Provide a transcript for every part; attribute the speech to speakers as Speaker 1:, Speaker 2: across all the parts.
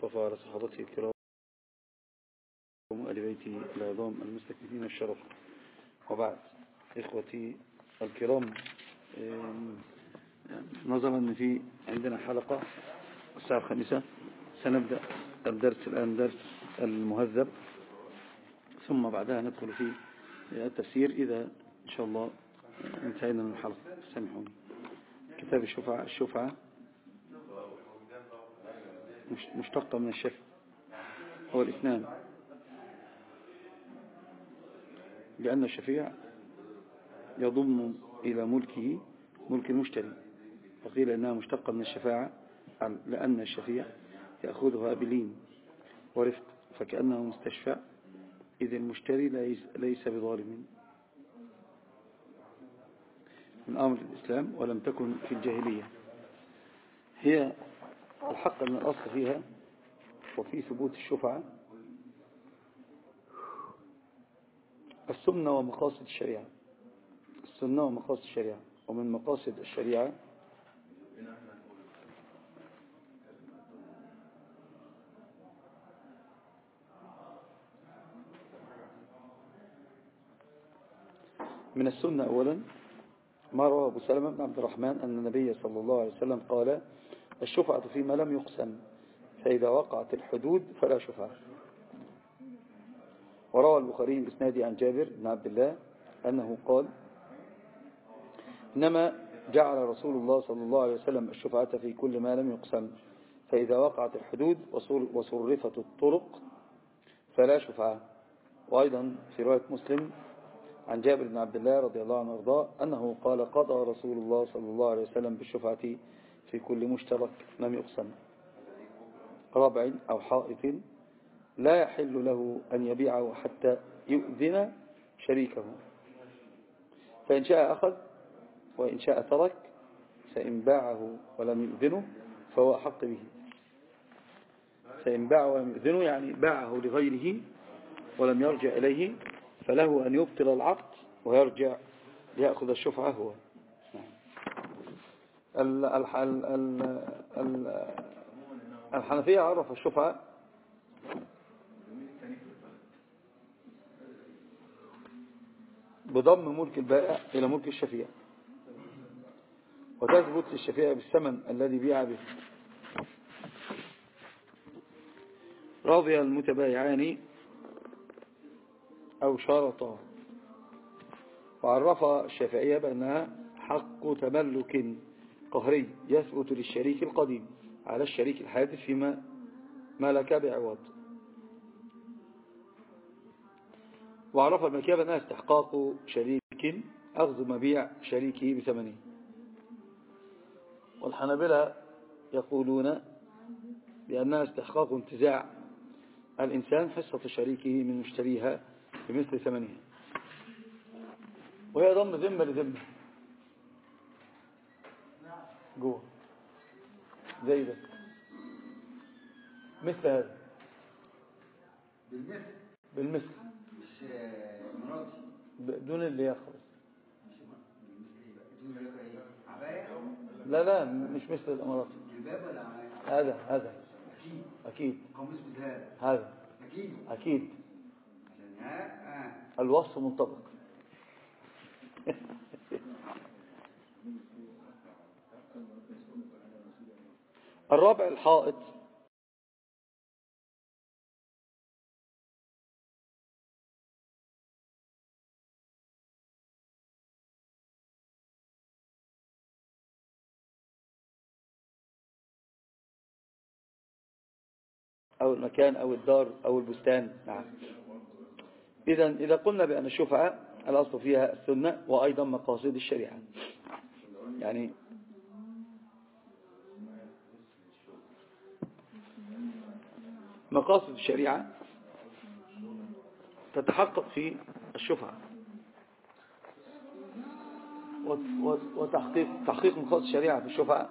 Speaker 1: المصطفى على صحابته الكرام وآل بيته العظام المستكبرين الشرف. وبعد، إخوتي الكرام، نظرا أن في عندنا حلقة الساعة 5 سنبدأ الدرس الآن، درس المهذب، ثم بعدها ندخل في التفسير إذا إن شاء الله انتهينا من الحلقة. سامحوني. كتاب الشفعة مشتقة من الشفع، هو الإثنان، لأن الشفيع يضم إلى ملكه ملك المشتري، فقيل إنها مشتقة من الشفاعة لأن الشفيع يأخذها بلين ورفق، فكأنه مستشفع، إذ المشتري ليس بظالم. من أمر الإسلام ولم تكن في الجاهلية. هي الحق من الأصل فيها وفي ثبوت الشفعة السنة ومقاصد الشريعة. السنة ومقاصد الشريعة، ومن مقاصد الشريعة من السنة أولا ما رواه أبو سلمة بن عبد الرحمن أن النبي صلى الله عليه وسلم قال: الشفعة فيما لم يقسم، فإذا وقعت الحدود فلا شفعة. وروى البخاري بإسناده عن جابر بن عبد الله أنه قال: إنما جعل رسول الله صلى الله عليه وسلم الشفعة في كل ما لم يقسم، فإذا وقعت الحدود وصرفت الطرق فلا شفعة. وأيضا في رواية مسلم عن جابر بن عبد الله رضي الله عنه وارضاه أنه قال: قضى رسول الله صلى الله عليه وسلم بالشفعة في كل مشترك لم يقسم، رابع أو حائط لا يحل له أن يبيعه حتى يؤذن شريكه، فإن شاء أخذ وإن شاء ترك، فإن باعه ولم يؤذنه فهو أحق به. فإن باعه ولم يؤذنه يعني باعه لغيره ولم يرجع إليه، فله أن يبطل العقد ويرجع ليأخذ الشفعة هو. الحنفية عرف الشفعة بضم ملك البائع إلى ملك الشفيع، وتثبت للشفيع بالثمن الذي بيع به. رضي المتبايعان أو شارطا. وعرف الشافعية بأنها حق تملك قهري يثبت للشريك القديم على الشريك الحادث فيما ملك بعوض. وعرف الملكية بأنها استحقاق شريك أخذ مبيع شريكه بثمنه. والحنابلة يقولون بأنها استحقاق انتزاع الإنسان حصة شريكه من مشتريها بمثل ثمنها، وهي ضم ذمة لذمة جوه زي ده، مثل هذا بالمثل مش مراتي بدون اللي يخلص. لا مش مثل الاماراتي. هذا اكيد هذا اكيد الوصف منطبق. الرابع الحائط. أو المكان أو الدار أو البستان. نعم. إذا قلنا بأن الشفعة الأصل فيها السنة وأيضا مقاصد الشريعة. يعني مقاصد الشريعة تتحقق في الشفعة، وتحقيق مقاصد الشريعة في الشفعة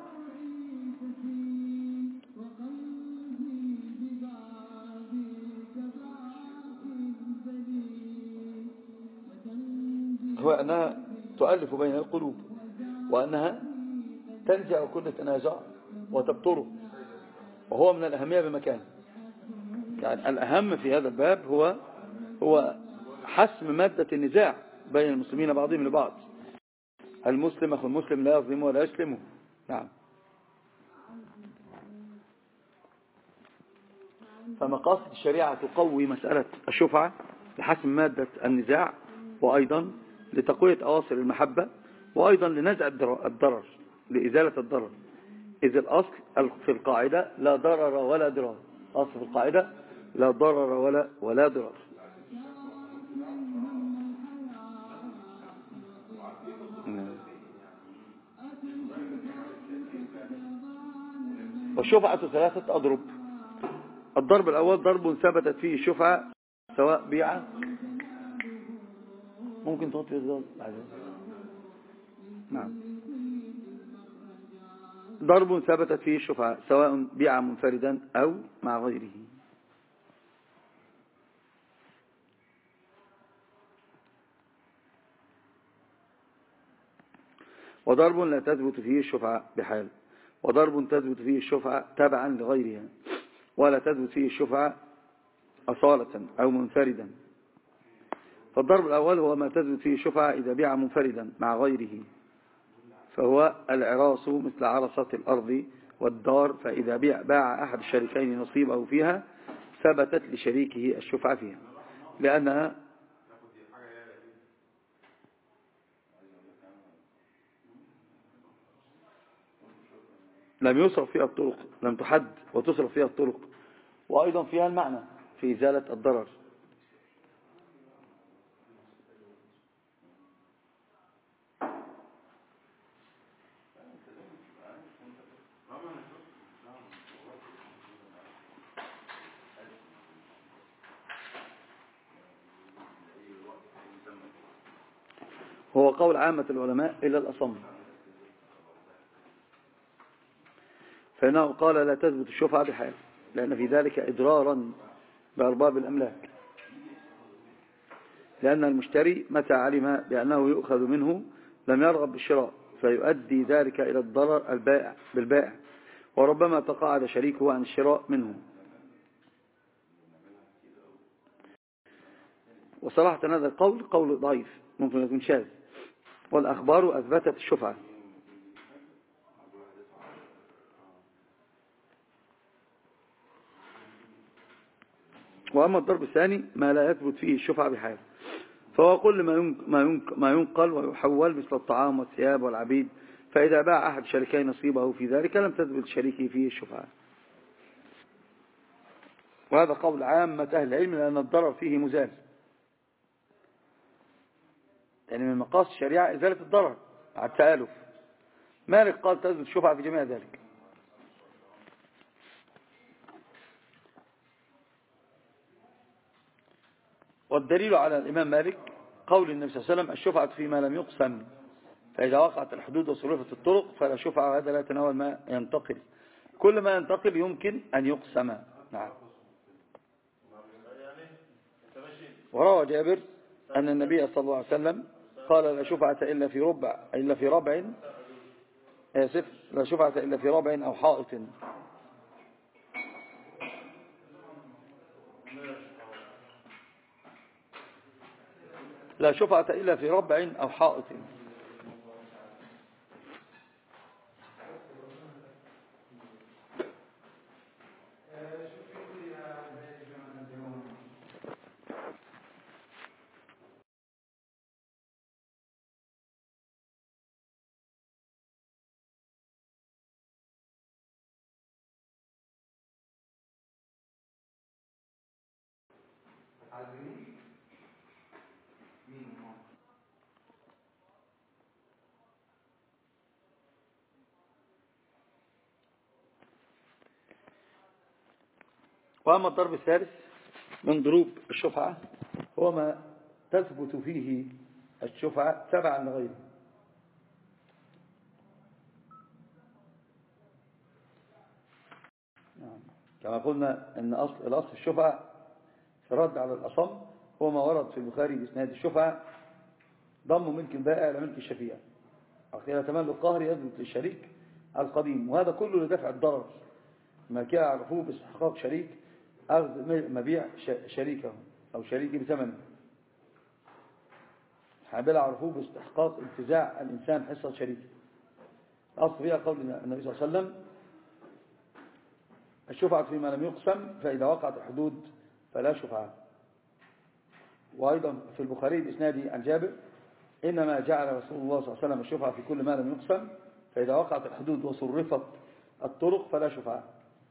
Speaker 1: هو أنها تؤلف بين القلوب، وأنها تنزع كل تنازع وتبطله، وهو من الأهمية بمكان. يعني الأهم في هذا الباب هو حسم مادة النزاع بين المسلمين بعضهم لبعض. المسلم أخو المسلم لا يظلمه ولا يسلمه. نعم. فمقاصد الشريعة تقوي مسألة الشفعة لحسم مادة النزاع، وأيضا لتقوية أواصر المحبة، وأيضا لنزع الضرر، لإزالة الضرر. إذ الأصل في القاعدة لا ضرر ولا ضرار. أصل في القاعدة لا ضرر ولا ضرار. والشفعة 3 أضرب. الضرب الأول ضرب ثبتت فيه الشفعة سواء بيعة. ممكن تغطي الضرب. نعم. ضرب ثبتت فيه الشفعة سواء بيع منفردا أو مع غيره. وضرب لا تثبت فيه الشفعة بحال. وضرب تثبت فيه الشفعة تبعا لغيرها، ولا تثبت فيه الشفعة أصالة أو منفردا. فالضرب الأول هو ما تثبت فيه الشفعة إذا بيع منفردا مع غيره، فهو العراس مثل عرصة الأرض والدار. فإذا باع أحد الشريكين نصيبه فيها ثبتت لشريكه الشفعة فيها، لأنها لم يصرف فيها الطرق، لم تحد وتصرف فيها الطرق، وأيضا فيها المعنى في إزالة الضرر. هو قول عامة العلماء إلى الأصم، فإنه قال لا تثبت الشفعة بحال، لأن في ذلك إضرارا بأرباب الأملاك، لأن المشتري متى علم بأنه يؤخذ منه لم يرغب بالشراء، فيؤدي ذلك إلى الضرر البائع بالبائع، وربما تقاعد شريكه عن الشراء منه. وصراحة هذا القول قول ضعيف، ممكن يكون شاذ، والأخبار أثبتت الشفعة. وأما الضرب الثاني ما لا يثبت فيه الشفعة بحال، فهو كل ما ينقل ويحول مثل الطعام والثياب والعبيد. فإذا باع أحد شريكين نصيبه في ذلك لم تثبت شريكه فيه الشفعة. وهذا قول عامة أهل العلم، لأن الضرر فيه مزال، يعني من مقاصد الشريعة إزالة الضرر على التآلف. مالك قال تثبت الشفعة في جميع ذلك. والدليل على الإمام مالك قول النبي صلى الله عليه وسلم الشفعة فيما لم يقسم، فإذا وقعت الحدود وصرفت الطرق فلا شفعة، وهذا لا يتناول ما ينتقل. كل ما ينتقل يمكن أن يقسم. نعم. وروى جابر أن النبي صلى الله عليه وسلم قال لا شفعة إلا في ربع لا شفعة إلا في ربع أو حائط. لا شفعة إلا في ربع أو حائط. وأما الضرب الثالث من ضروب الشفعة هو ما تثبت فيه الشفعة تبعا لغيره. كما قلنا أن الأصل الشفعة في الرد على الأصم هو ما ورد في البخاري بإسناد الشفعة ضم ملك البائع إلى ملك الشفيع، أخيرا تملك القهر يثبت للشريك القديم، وهذا كله لدفع الضرر. ما كان يعرفوه باستحقاق شريك أخذ مبيع شريكه أو شريكه بثمنه. الحنابلة عرفوه باستحقاق انتزاع الإنسان حصة شريكه. أصل فيها قول النبي صلى الله عليه وسلم الشفعة فيما لم يقسم فإذا وقعت الحدود فلا شفعة. وأيضا في البخاري بإسناده عن جابر إنما جعل رسول الله صلى الله عليه وسلم الشفعة في كل ما لم يقسم فإذا وقعت الحدود وصرفت الطرق فلا شفعة.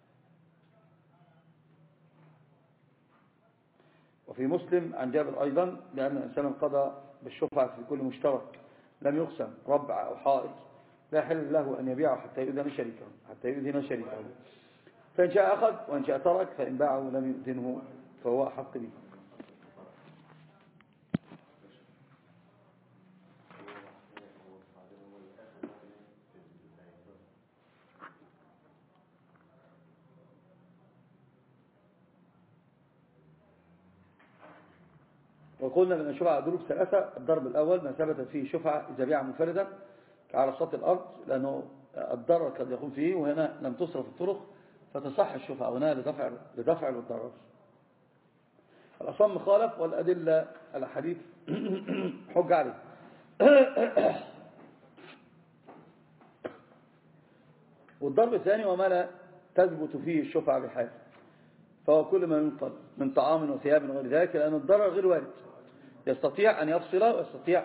Speaker 1: وفي مسلم عن جابر أيضا لأن الإنسان قضى بالشفعة في كل مشترك لم يقسم ربع أو حائط لا يحل له أن يبيعه حتى يؤذن شريكه فإن شاء أخذ وإن شاء ترك فإن باعه لم يؤذنه فهو أحق به. وقلنا من الشفعة ضروب ثلاثة. الضرب الأول ما ثبتت فيه شفعة إذا بيع منفردا على سطح الأرض لأنه الضرر قد يكون فيه وهنا لم تصرف الطرق فتصح الشفعة هنا لدفع الضرر. الأصم خالف والأدلة الحديث حج عليه. والضرب الثاني وما لا تثبت فيه الشفعة بحال فهو كل ما ينقل من طعام وثياب وغير ذلك لأن الضرر غير وارد يستطيع أن يفصل ويستطيع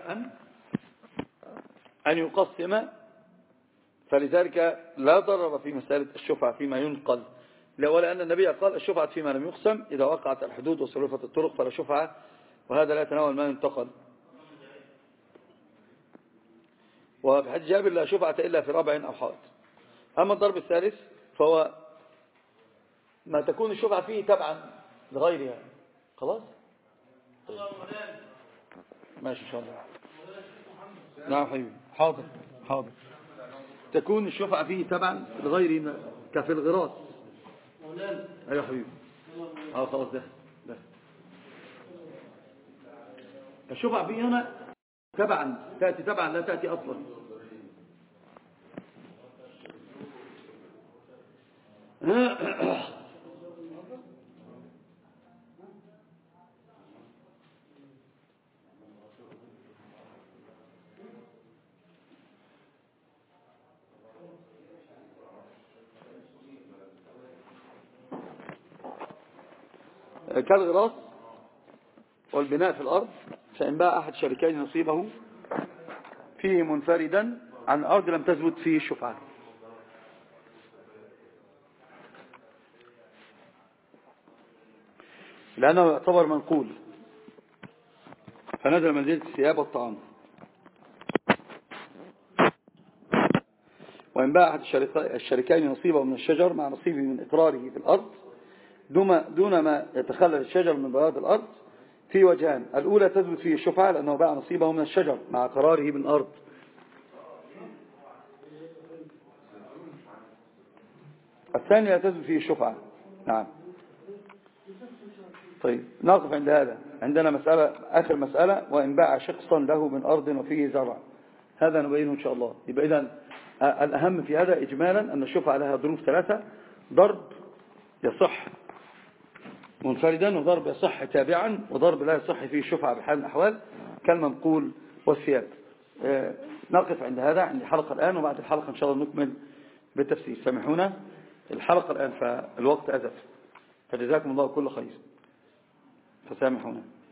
Speaker 1: أن يقسم فلذلك لا ضرر في مسألة الشفعة فيما ينقل ولأن النبي قال الشفعة فيما لم يقسم إذا وقعت الحدود وصرفت الطرق فلا شفعة وهذا لا يتناول ما ينتقل. وفي حديث جابر لا شفعة إلا في ربع أو حائط. أما الضرب الثالث فهو ما تكون الشفعة فيه تبعا لغيرها. خلاص ماشي إن شاء الله. نعم حبيبي حاضر. تكون الشفعة فيه تبعا لغير كفي الغراس. ايوه حبيبي خلاص ده الشفعة فيه هنا تبعا تأتي تبعا لا تأتي أصلا. كالغراس والبناء في الأرض فإن باع أحد شريكين نصيبه فيه منفردا عن الأرض لم تثبت فيه الشفعة لأنه يعتبر منقول فنزل منزلة الثياب والطعام. وإن باع أحد الشريكين نصيبه من الشجر مع نصيبه من إقراره في الأرض دون ما يتخلل الشجر من بياض الأرض في وجهان. الأولى تثبت فيه الشفعة لأنه باع نصيبه من الشجر مع قراره بالأرض. الثاني لا تثبت فيه الشفعة. نعم. طيب نقف عند هذا. عندنا مسألة آخر مسألة وإن باع شخصا له من أرض وفيه زرع هذا نبينه إن شاء الله. يبقى إذن الأهم في هذا إجمالا أن الشفعة لها ظروف ثلاثة. ضرب يصح منفردا وضرب يصح تابعا وضرب لا يصح فيه الشفعة بحال الأحوال كالمنقول والثياب. نقف عند هذا. عندي حلقة الآن وبعد الحلقة إن شاء الله نكمل بالتفسير. سامحونا الحلقة الآن فالوقت أزف فجزاكم الله كل خير فسامحونا.